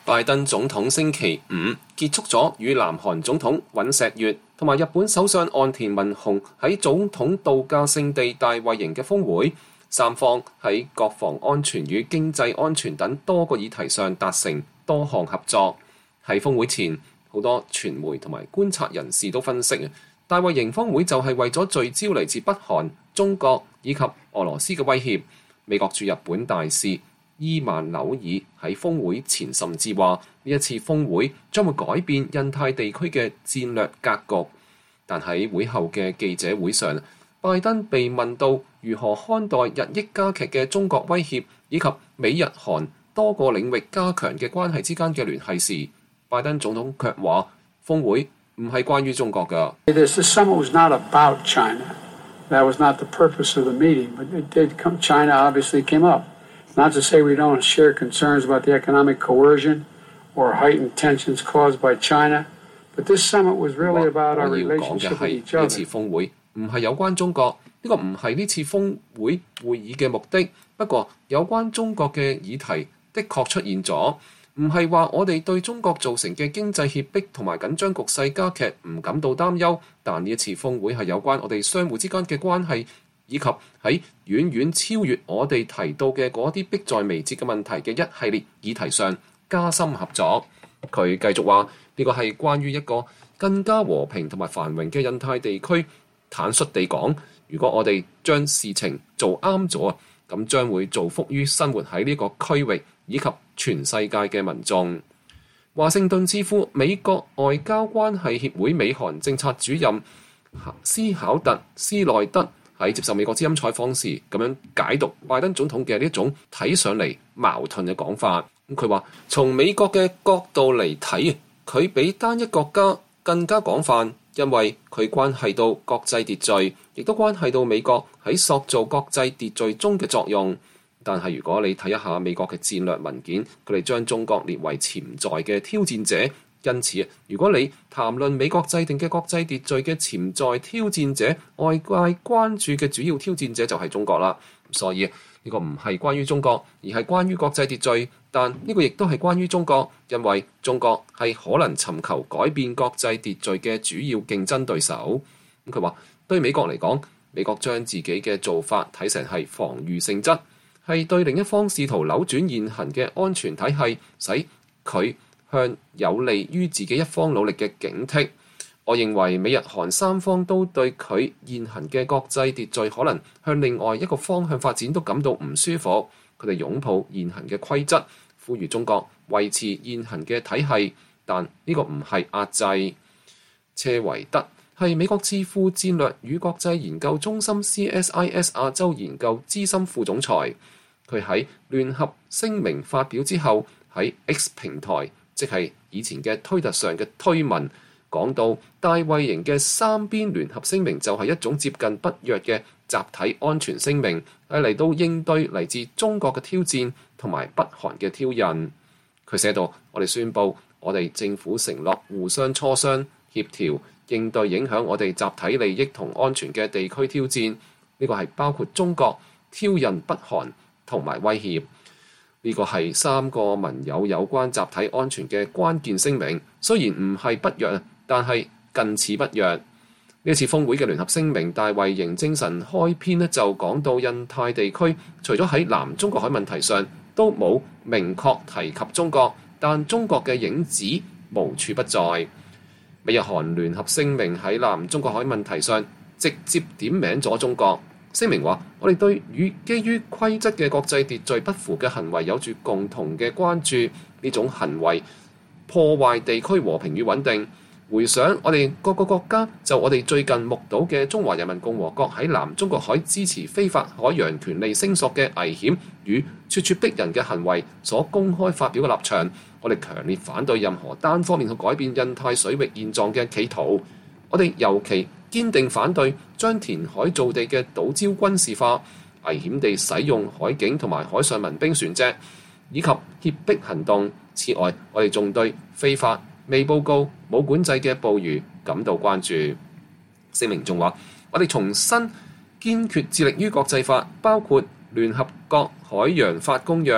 拜登總統星期五結束咗與南韓總統尹錫悅同埋日本首相岸田文雄喺總統度假勝地大衛營嘅峰會，三方喺國防安全與經濟安全等多個議題上達成多項合作。喺峰會前，好多傳媒同埋觀察人士都分析，大衛營峰會就係為咗聚焦嚟自北韓、中國以及俄羅斯嘅威脅。美國駐日本大使伊萬紐爾喺峰會前甚至話，呢一次峰會將會改變印太地區嘅戰略格局。但喺會後嘅記者會上，拜登被問到如何看待日益加劇嘅中國威脅以及美日韓多個領域加強嘅關係之間嘅聯繫時，拜登總統卻話峰會唔係關於中國㗎。 This summit was not about China. That was not the purpose of the meeting, but it did come. China obviously came up. Not to say we don't share concerns about the economic coercion or heightened tensions caused by China, but this summit was really about our relationship with each other. 呢次峰會唔係有關中國，呢個唔係呢次峰會會議嘅目的。不過有關中國嘅議題的確出現咗，唔係話我哋對中國造成嘅經濟脅迫同埋緊張局勢加劇唔感到擔憂，但呢一次峰會係有關我哋相互之間嘅關係，以及喺遠遠超越我哋提到嘅嗰啲迫在眉睫嘅問題嘅一系列議題上加深合作。佢繼續話呢個係關於一個更加和平同埋繁榮嘅印太地區。坦率地講，如果我哋將事情做啱咗，咁將會造福於生活喺呢個區域以及全世界嘅民眾。華盛頓智庫美國外交關係協會美韓政策主任斯考特斯內德喺接受美國之音採訪時咁樣解讀拜登總統嘅呢一種睇上嚟矛盾嘅講法。佢話從美國嘅角度嚟睇，佢比單一國家更加廣泛，因為佢關係到國際秩序，亦都關係到美國喺塑造國際秩序中嘅作用。但係如果你睇一下美國嘅戰略文件，佢哋將中國列為潛在嘅挑戰者。因此，如果你談論美國制定嘅國際秩序嘅潛在挑戰者，外界關注嘅主要挑戰者就係中國啦。所以呢個唔係關於中國，而係關於國際秩序。但呢個亦都係關於中國，因為中國係可能尋求改變國際秩序嘅主要競爭對手。佢話對美國嚟講，美國將自己嘅做法睇成係防禦性質，係對另一方試圖扭轉現行嘅安全體系，使佢向有利於自己一方努力嘅警惕。我認為美日韓三方都對佢現行嘅國際秩序可能向另外一個方向發展都感到唔舒服。佢哋擁抱現行嘅規則，呼籲中國維持現行嘅體系，但呢個唔係壓制。車維德係美國智庫戰略與國際研究中心 CSIS 亞洲研究資深副總裁。佢喺聯合聲明發表之後，喺 X 平台，即係以前嘅推特上嘅推文，講到大衛營嘅三邊聯合聲明就係一種接近北約嘅集體安全聲明，係嚟到應對嚟自中國嘅挑戰同埋北韓嘅挑釁。佢寫到：我哋宣布，我哋政府承諾互相磋商、協調、應對影響我哋集體利益同安全嘅地區挑戰。呢個係包括中國挑釁北韓同埋威脅。呢個係三個盟友有關集體安全嘅關鍵聲明。雖然唔係北約，但係近似北約。呢次峰會嘅聯合聲明大衛營精神開篇就講到印太地區除咗喺南中國海問題上都冇明確提及中國，但中國嘅影子無處不在。美日韓聯合聲明喺南中國海問題上直接點名咗中國。聲明話：我哋對與基於規則嘅國際秩序不符嘅行為有住共同嘅關注，呢種行為破壞地區和平與穩定。回想我哋各個國家就我哋最近目睹嘅中華人民共和國喺南中國海支持非法海洋權利聲索嘅危險與咄咄逼人嘅行為所公開發表嘅立場，我哋強烈反對任何單方面去改變印太水域現狀嘅企圖。我哋尤其堅定反對將填海造地嘅島礁軍事化，危險地使用海警同埋海上民兵船隻，以及脅迫行動。此外，我哋仲對非法、未報告、冇管制嘅捕魚感到關注。聲明仲話：我哋重新堅決致力於國際法，包括聯合國海洋法公約。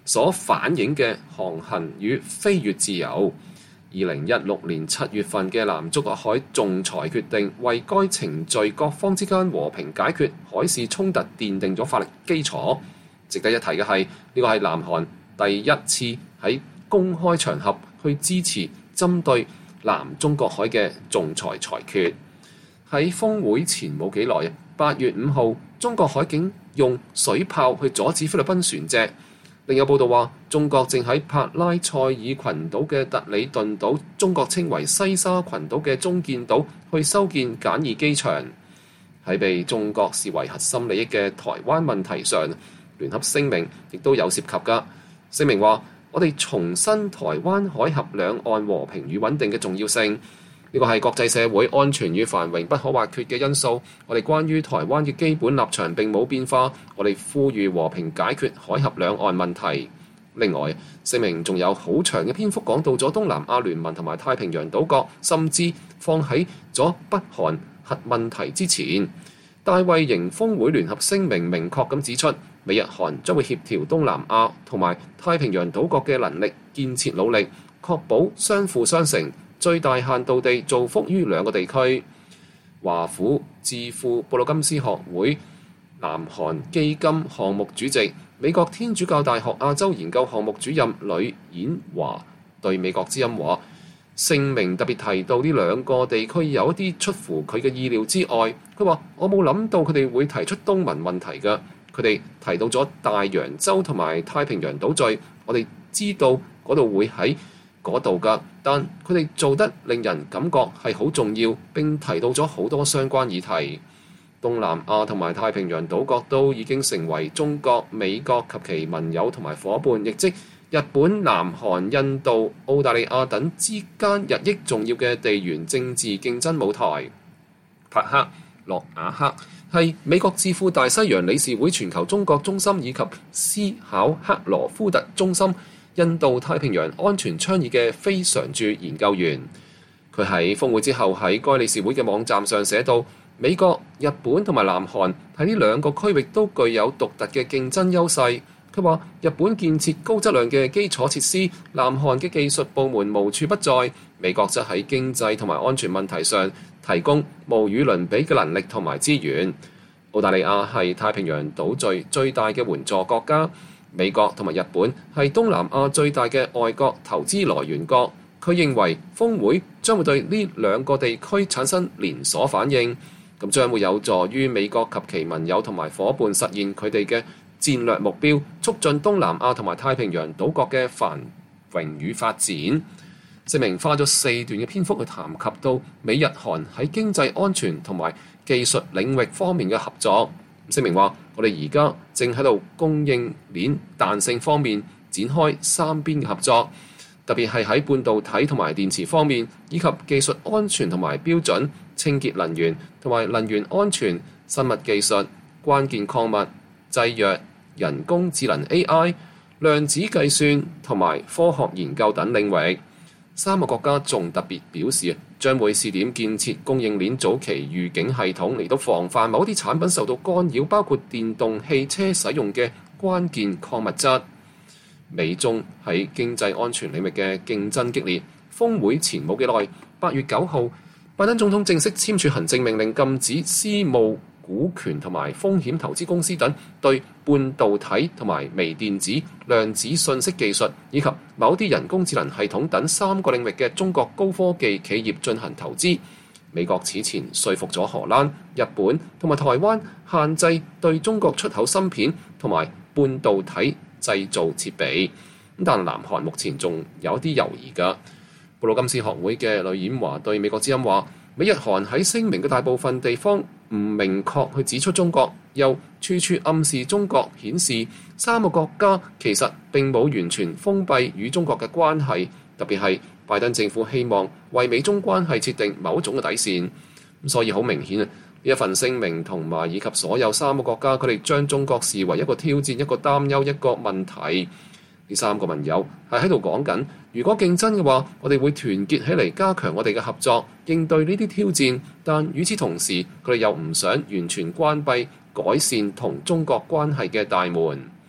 所反映嘅航行與飛越自由。2016年7月份嘅南中國海仲裁決定，為該程序各方之間和平解決海事衝突奠定咗法律基礎。值得一提嘅係，呢個係南韓第一次喺公開場合去支持針對南中國海嘅仲裁裁決。喺峰會前冇幾耐，8月5號，中國海警用水炮去阻止菲律賓船隻。另有報道話，中國正喺帕拉塞爾群島嘅特里頓島，中國稱為西沙群島嘅中建島，去修建簡易機場。喺被中國視為核心利益嘅台灣問題上，聯合聲明亦都有涉及㗎。聲明話：我哋重申台灣海峽兩岸和平與穩定嘅重要性。呢個係國際社會安全與繁榮不可或缺嘅因素。我哋關於台灣嘅基本立場並冇變化。我哋呼籲和平解決海峽兩岸問題。另外，聲明仲有好長嘅篇幅講到咗東南亞聯盟同埋太平洋島國，甚至放喺咗北韓核問題之前。大衛營峰會聯合聲明明確咁指出，美日韓將會協調東南亞同埋太平洋島國嘅能力建設努力，確保相輔相成，最大限度地造福於兩個地區。華府智庫布魯金斯學會南韓基金項目主席、美國天主教大學亞洲研究項目主任呂演華對美國之音話：聲明特別提到呢兩個地區有一啲出乎佢嘅意料之外。佢話：我冇諗到佢哋會提出東盟問題㗎。佢哋提到咗大洋洲同埋太平洋島嶼，我哋知道嗰度會喺嗰度㗎，但佢哋做得令人感覺係好重要，並提到咗好多相關議題。東南亞同埋太平洋島國都已經成為中國、美國及其盟友同埋伙伴，亦即日本、南韓、印度、澳大利亞等之間日益重要嘅地緣政治競爭舞台。帕克洛瓦克係美國智庫大西洋理事會全球中國中心以及斯考克羅夫特中心印度太平洋安全倡議嘅非常駐研究員。佢喺峰會之後喺該理事會嘅網站上寫到：美國、日本同埋南韓喺呢兩個區域都具有獨特嘅競爭優勢。佢話：日本建設高質量嘅基礎設施，南韓嘅技術部門無處不在，美國則喺經濟同埋安全問題上提供無與倫比嘅能力同埋資源。澳大利亞係太平洋島嶼最大嘅援助國家，美國同埋日本係東南亞最大嘅外國投資來源國。佢認為峰會將會對呢兩個地區產生連鎖反應，咁將會有助於美國及其盟友同埋伙伴實現佢哋嘅戰略目標，促進東南亞同埋太平洋島國嘅繁榮與發展。聲明花咗4段嘅篇幅去談及到美日韓喺經濟安全同埋技術領域方面嘅合作。聲明話：我哋而家正喺度供應鏈彈性方面展開三邊嘅合作，特別係喺半導體同埋電池方面，以及技術安全同埋標準、清潔能源同埋能源安全、生物技術、關鍵礦物、製藥、人工智能 AI、量子計算同埋科學研究等領域。三個國家仲特別表示，將會試點建設供應鏈早期預警系統，嚟到防範某啲產品受到干擾，包括電動汽車使用嘅關鍵礦物質。美中喺經濟安全領域嘅競爭激烈。峰會前冇幾耐，8月9號，拜登總統正式簽署行政命令，禁止私募股權同埋風險投資公司等對半導體同埋微電子、量子信息技術以及某啲人工智能系統等3個領域嘅中國高科技企業進行投資。美國此前說服咗荷蘭、日本同埋台灣限制對中國出口芯片同埋半導體製造設備，但南韓目前仲有啲猶豫㗎。布魯金斯學會嘅呂演華對美國之音話：美日韓喺聲明嘅大部分地方唔明確去指出中國，又處處暗示中國，顯示3個國家其實並冇完全封閉與中國嘅關係。特別係拜登政府希望為美中關係設定某種嘅底線。所以好明顯啊，呢一份聲明同埋以及所有3個國家，佢哋將中國視為一個挑戰、一個擔憂、一個問題。呢3個盟友係喺度講緊，如果競爭嘅話，我哋會團結起嚟加強我哋嘅合作，應對呢啲挑戰。但與此同時，佢哋又唔想完全關閉改善同中國關係嘅大門。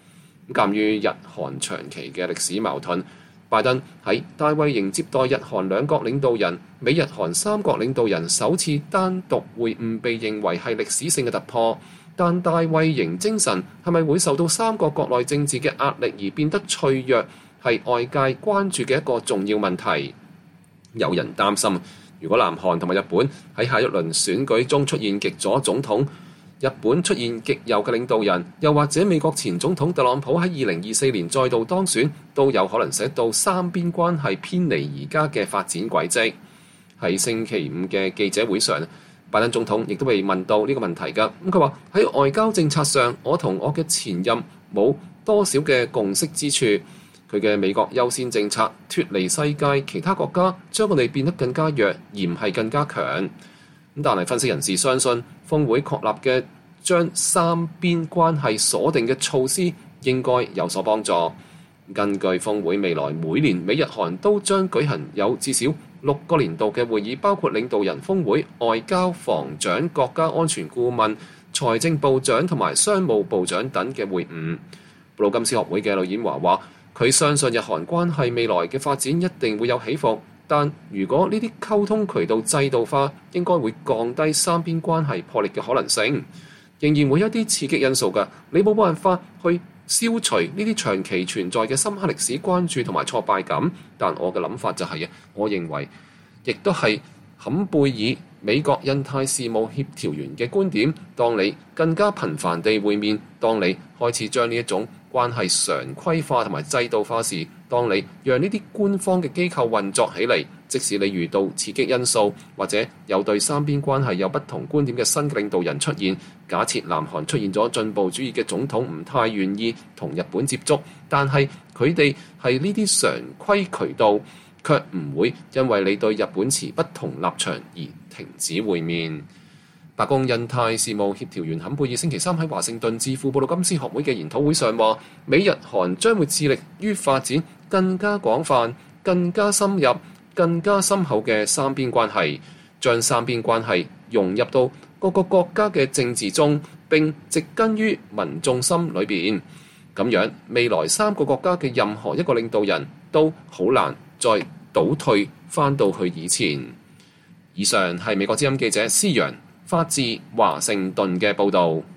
鑑於日韓長期嘅歷史矛盾，拜登喺大衛營接待日韓兩國領導人、美日韓三國領導人首次單獨會晤，被認為係歷史性嘅突破。但大衛營精神係咪會受到三國國內政治嘅壓力而變得脆弱，係外界關注嘅一個重要問題。有人擔心，如果南韓同埋日本喺下一輪選舉中出現極左總統，日本出現極右嘅領導人，又或者美國前總統特朗普喺2024年再度當選，都有可能使到三邊關係偏離而家嘅發展軌跡。喺星期五嘅記者會上，拜登總統亦都被問到呢個問題㗎。佢話喺外交政策上，我同我嘅前任冇多少嘅共識之處。佢嘅美國優先政策脫離世界其他國家，將我哋變得更加弱，而唔係更加強。但係分析人士相信，峰會確立嘅將三邊關係鎖定嘅措施應該有所幫助。根據峰會未來每年美日韓都將舉行有至少6個年度嘅會議，包括領導人峰會、外交、防長、國家安全顧問、財政部長同埋商務部長等嘅會晤。布魯金斯學會嘅呂演華話，佢相信日韓關係未來嘅發展一定會有起伏，但如果呢啲溝通渠道制度化，應該會降低三邊關係破裂嘅可能性。仍然會有一啲刺激因素㗎，你冇辦法去消除呢啲長期存在嘅深刻歷史關注同埋挫敗感。但我嘅諗法就係我認為亦都係坎貝爾美國印太事務協調員嘅觀點，當你更加頻繁地會面，當你開始將呢一種關係常規化同埋制度化時，當你讓呢啲官方嘅機構運作起嚟，即使你遇到刺激因素，或者有對三邊關係有不同觀點嘅新領導人出現，假設南韓出現咗進步主義嘅總統唔太願意同日本接觸，但係佢哋係呢啲常規渠道，卻唔會因為你對日本持不同立場而停止會面。白宮印太事務協調員坎貝爾星期三喺華盛頓智庫布魯金斯學會嘅研討會上話，美日韓將會致力於發展更加廣泛、更加深入、更加深厚嘅三邊關係，將三邊關係融入到各個國家嘅政治中，並植根於民眾心裏邊。咁樣，未來三個國家嘅任何一個領導人都好難再倒退翻到去以前。以上係美國之音記者施陽發自華盛頓嘅報導。